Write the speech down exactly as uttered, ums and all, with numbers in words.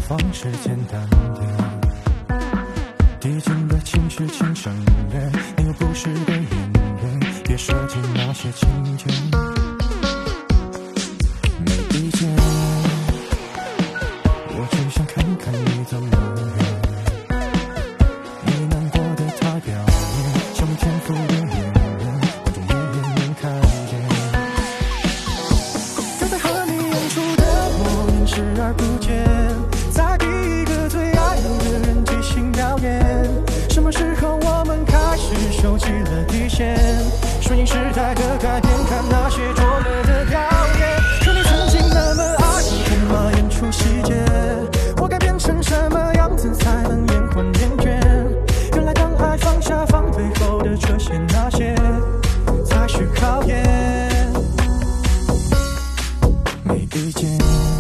方式简单点，递进的情是情声乐，没有不是的音乐，别说进那些情节。没意见，我只想看看你怎么样。你难过的太表面，像没天赋的演员，观众也能看见。就在和你演出的我们视而不见，在第一个最爱的人即兴表演。什么时候我们开始收起了底线？顺应时代的改变，看那些拙劣的表演。可你曾经那么爱我，干嘛演出细节？我该变成什么样子才能延缓厌倦？原来当爱放下防备后的这些那些，才是考验。没意见。